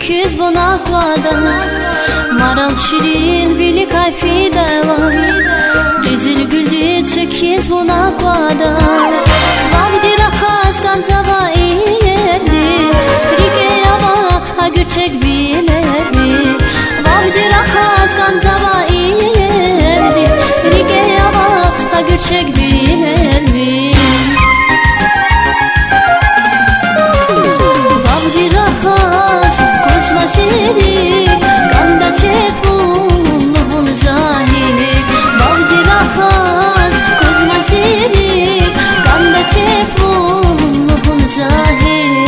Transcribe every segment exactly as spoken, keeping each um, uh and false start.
sekiz bonakvada. Maral şirin vili kayfi dayla, rezil güldü sekiz bonakvada. Vavdi rakas kanzava ilerdi, rige yava ha gürçek bilerdi. Vavdi rakas kanzava ilerdi, rige yava ha gürçek bilerdi. Vavdi rakas kozma seri, kanda çepun nuhun zahiri. Vavdi rakas kozma seri, kanda çepun nuhun zahiri.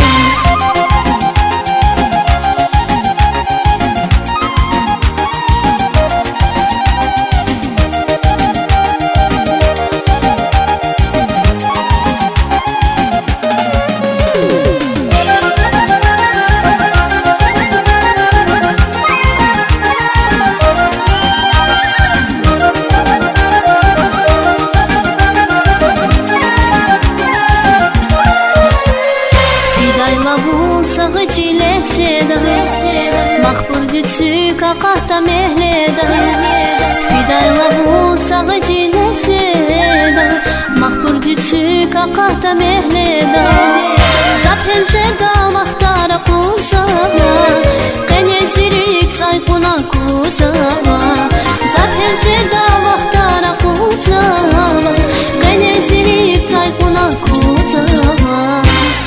Sağı cile seda, makbul dütsü kakahta mehleda. Fidayla bu sağı cile seda, makbul dütsü kakahta mehleda. Zaten şerda mahtara kusava, kene zirik saykuna kusava. Zaten şerda mahtara kusava, kene zirik saykuna kusava.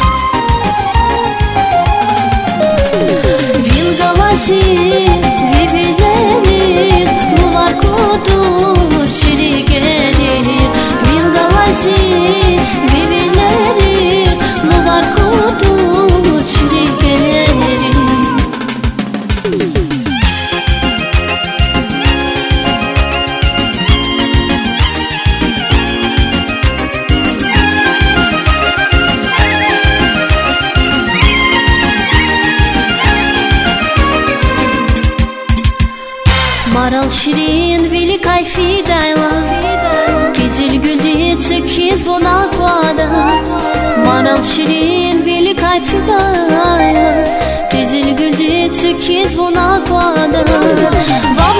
Vibileri muvar kudur şiri gelir. Vildalazi vibileri muvar kudur şiri gelir. Maral şirin vili kayfi dayla, rezil güldü sekiz bonakvada. Maral şirin vili kayfi dayla, rezil güldü sekiz bonakvada.